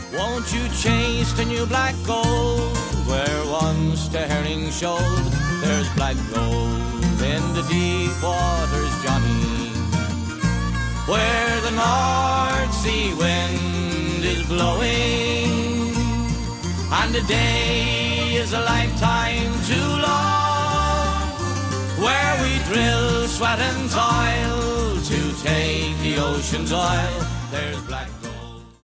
Won't you chase the new black gold where once the herring showed? There's black gold in the deep waters, Johnny, where the North Sea wind is blowing, and the day is a lifetime too long, where we drill, sweat and toil to take the ocean's oil. There's black